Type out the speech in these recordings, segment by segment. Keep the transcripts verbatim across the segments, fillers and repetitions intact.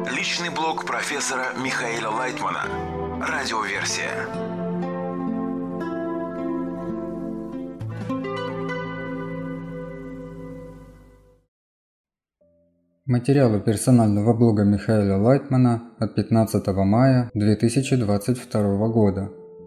Личный блог профессора Михаила Лайтмана. Радиоверсия. Материалы персонального блога Михаила Лайтмана от пятнадцатого мая две тысячи двадцать второго года.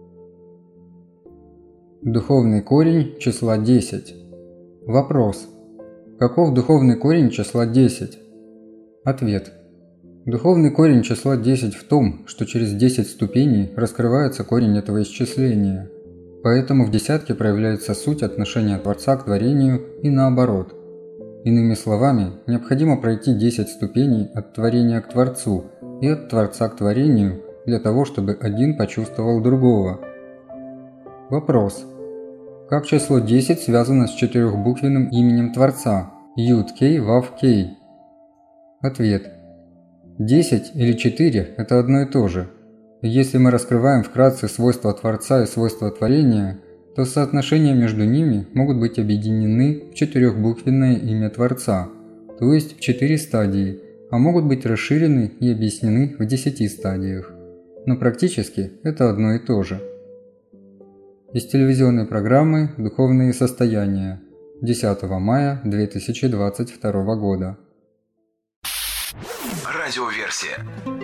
Духовный корень числа десять. Вопрос. Каков духовный корень числа десять? Ответ. Духовный корень числа десять в том, что через десять ступеней раскрывается корень этого исчисления. Поэтому в десятке проявляется суть отношения Творца к творению и наоборот. Иными словами, необходимо пройти десять ступеней от творения к Творцу и от Творца к творению для того, чтобы один почувствовал другого. Вопрос. Как число десять связано с четырехбуквенным именем Творца Юд-Кей Вав-Кей? Ответ. десять или четыре – это одно и то же. Если мы раскрываем вкратце свойства Творца и свойства творения, то соотношения между ними могут быть объединены в четырехбуквенное имя Творца, то есть в четыре стадии, а могут быть расширены и объяснены в десяти стадиях. Но практически это одно и то же. Из телевизионной программы «Духовные состояния» десятого мая две тысячи двадцать второго года. Радиоверсия.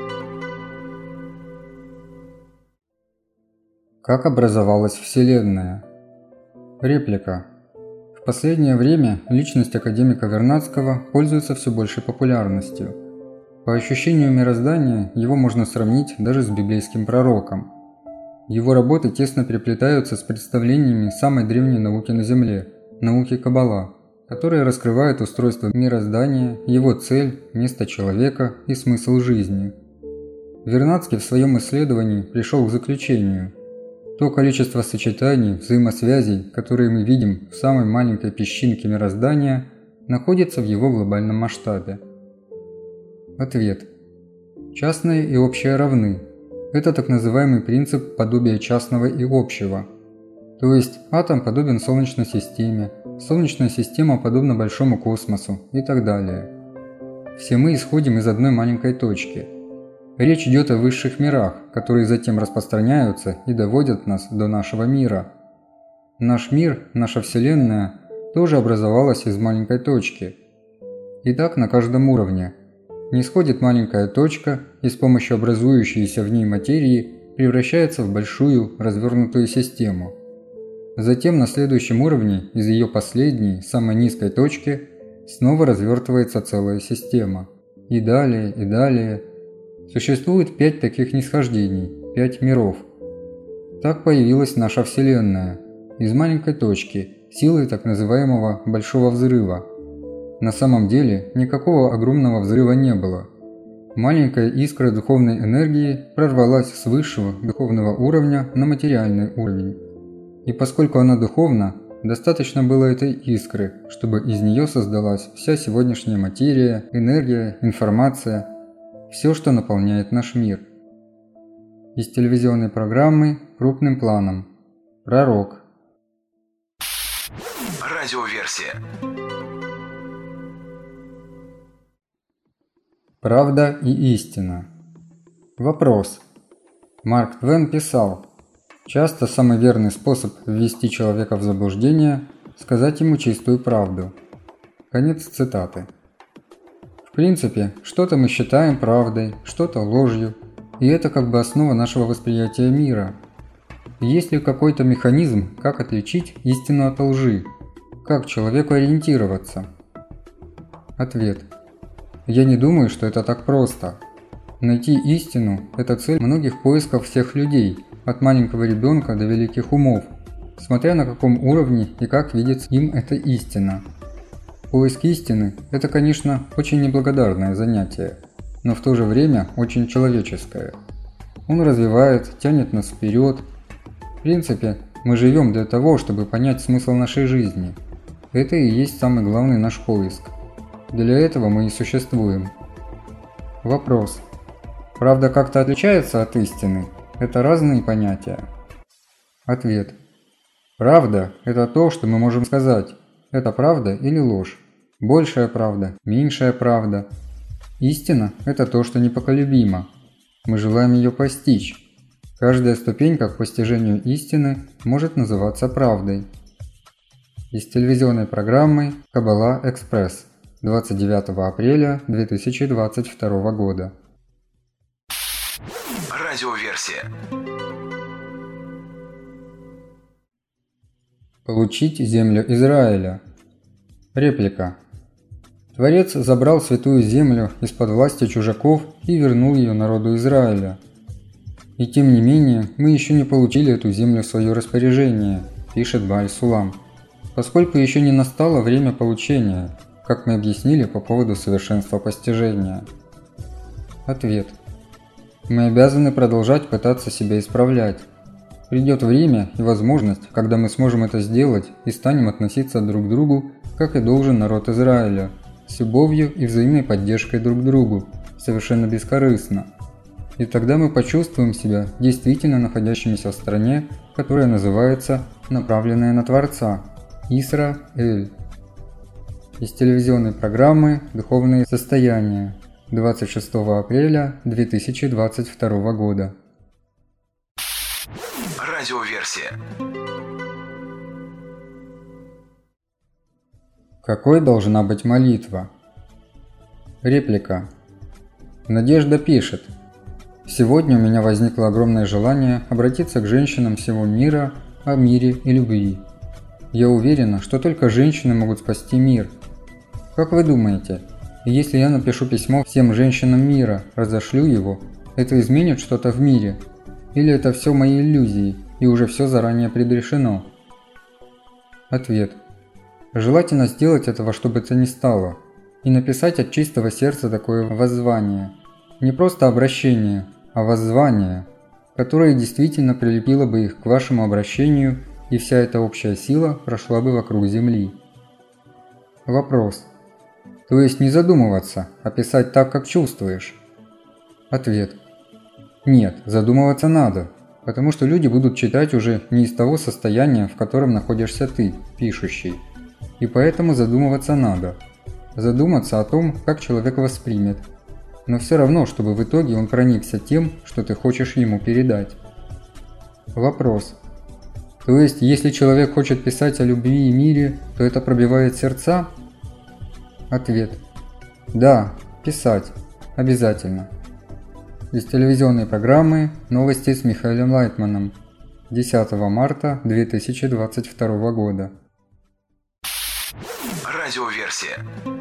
Как образовалась Вселенная? Реплика. В последнее время личность академика Вернадского пользуется все большей популярностью. По ощущению мироздания его можно сравнить даже с библейским пророком. Его работы тесно переплетаются с представлениями самой древней науки на Земле – науки Каббала, которая раскрывает устройство мироздания, его цель, место человека и смысл жизни. Вернадский в своем исследовании пришел к заключению: то количество сочетаний, взаимосвязей, которые мы видим в самой маленькой песчинке мироздания, находится в его глобальном масштабе. Ответ. Частное и общее равны. Это так называемый принцип подобия частного и общего. То есть атом подобен Солнечной системе, Солнечная система подобна большому космосу и так далее. Все мы исходим из одной маленькой точки. Речь идет о высших мирах, которые затем распространяются и доводят нас до нашего мира. Наш мир, наша Вселенная, тоже образовалась из маленькой точки. И так на каждом уровне. Нисходит маленькая точка и с помощью образующейся в ней материи превращается в большую развернутую систему. Затем на следующем уровне из ее последней, самой низкой точки снова развертывается целая система. И далее, и далее. Существует пять таких нисхождений, пять миров. Так появилась наша Вселенная, из маленькой точки, силой так называемого Большого Взрыва. На самом деле никакого огромного взрыва не было. Маленькая искра духовной энергии прорвалась с высшего духовного уровня на материальный уровень. И поскольку она духовна, достаточно было этой искры, чтобы из нее создалась вся сегодняшняя материя, энергия, информация, все, что наполняет наш мир. Из телевизионной программы «Крупным планом». Пророк. Радиоверсия. Правда и истина. Вопрос. Марк Твен писал: часто самый верный способ ввести человека в заблуждение – сказать ему чистую правду. Конец цитаты. В принципе, что-то мы считаем правдой, что-то ложью, и это как бы основа нашего восприятия мира. Есть ли какой-то механизм, как отличить истину от лжи? Как человеку ориентироваться? Ответ. Я не думаю, что это так просто. Найти истину – это цель многих поисков всех людей, от маленького ребенка до великих умов, смотря на каком уровне и как видится им эта истина. Поиск истины – это, конечно, очень неблагодарное занятие, но в то же время очень человеческое. Он развивает, тянет нас вперед. В принципе, мы живем для того, чтобы понять смысл нашей жизни. Это и есть самый главный наш поиск. Для этого мы и существуем. Вопрос. Правда как-то отличается от истины? Это разные понятия? Ответ. Правда – это то, что мы можем сказать. Это правда или ложь? Большая правда, меньшая правда. Истина – это то, что непоколебимо. Мы желаем ее постичь. Каждая ступенька к постижению истины может называться правдой. Из телевизионной программы «Каббала Экспресс» двадцать девятого апреля две тысячи двадцать второго года. Радиоверсия. Получить землю Израиля. Реплика. Творец забрал святую землю из-под власти чужаков и вернул ее народу Израиля. И тем не менее, мы еще не получили эту землю в свое распоряжение, пишет Бааль-Сулам, поскольку еще не настало время получения, как мы объяснили по поводу совершенства постижения. Ответ. Мы обязаны продолжать пытаться себя исправлять. Придет время и возможность, когда мы сможем это сделать и станем относиться друг к другу, как и должен народ Израиля, с любовью и взаимной поддержкой друг к другу, совершенно бескорыстно. И тогда мы почувствуем себя действительно находящимися в стране, которая называется «Направленная на Творца» – Исра-Эль. Из телевизионной программы «Духовные состояния» двадцать шестого апреля две тысячи двадцать второго года. Радиоверсия. Какой должна быть молитва? Реплика. Надежда пишет. Сегодня у меня возникло огромное желание обратиться к женщинам всего мира о мире и любви. Я уверена, что только женщины могут спасти мир. Как вы думаете, если я напишу письмо всем женщинам мира, разошлю его, это изменит что-то в мире? Или это все мои иллюзии, и уже все заранее предрешено? Ответ. Желательно сделать это во что бы то ни стало, и написать от чистого сердца такое воззвание. Не просто обращение, а воззвание, которое действительно прилепило бы их к вашему обращению, и вся эта общая сила прошла бы вокруг Земли. Вопрос. То есть не задумываться, а писать так, как чувствуешь? Ответ. Нет, задумываться надо, потому что люди будут читать уже не из того состояния, в котором находишься ты, пишущий. И поэтому задумываться надо. Задуматься о том, как человек воспримет. Но все равно, чтобы в итоге он проникся тем, что ты хочешь ему передать. Вопрос. То есть, если человек хочет писать о любви и мире, то это пробивает сердца? Ответ. Да, писать. Обязательно. Из телевизионной программы «Новости с Михаилом Лайтманом» десятого марта две тысячи двадцать второго года. Радиоверсия.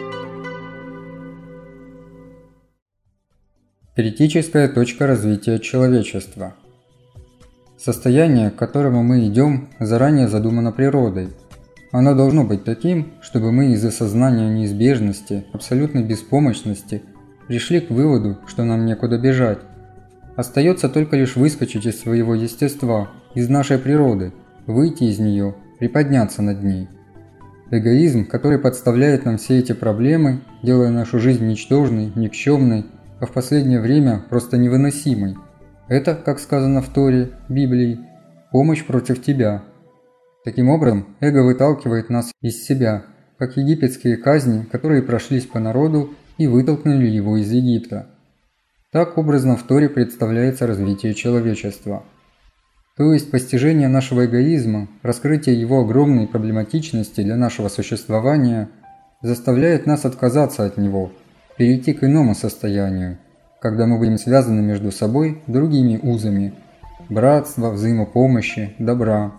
Критическая точка развития человечества. Состояние, к которому мы идем, заранее задумано природой. Оно должно быть таким, чтобы мы из осознания неизбежности, абсолютной беспомощности пришли к выводу, что нам некуда бежать. Остается только лишь выскочить из своего естества, из нашей природы, выйти из нее, приподняться над ней. Эгоизм, который подставляет нам все эти проблемы, делая нашу жизнь ничтожной, никчемной, а в последнее время просто невыносимой. Это, как сказано в Торе, Библии, помощь против тебя. Таким образом, эго выталкивает нас из себя, как египетские казни, которые прошлись по народу и вытолкнули его из Египта. Так образно в Торе представляется развитие человечества. То есть постижение нашего эгоизма, раскрытие его огромной проблематичности для нашего существования заставляет нас отказаться от него, перейти к иному состоянию, когда мы будем связаны между собой другими узами – братства, взаимопомощи, добра.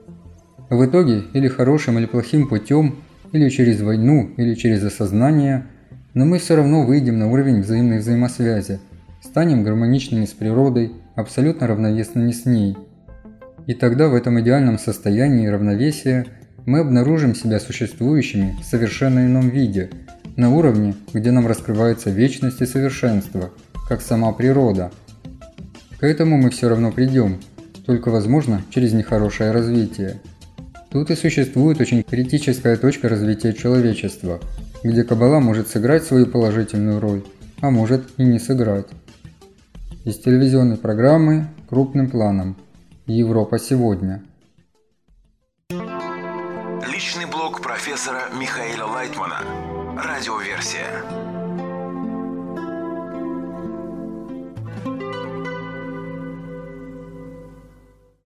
В итоге, или хорошим, или плохим путем, или через войну, или через осознание, но мы все равно выйдем на уровень взаимной взаимосвязи, станем гармоничными с природой, абсолютно равновесными с ней. И тогда в этом идеальном состоянии равновесия мы обнаружим себя существующими в совершенно ином виде, на уровне, где нам раскрывается вечность и совершенство, как сама природа. К этому мы все равно придем, только возможно через нехорошее развитие. Тут и существует очень критическая точка развития человечества, где Каббала может сыграть свою положительную роль, а может и не сыграть. Из телевизионной программы «Крупным планом. Европа сегодня». Личный блог профессора Михаила Лайтмана. Радиоверсия.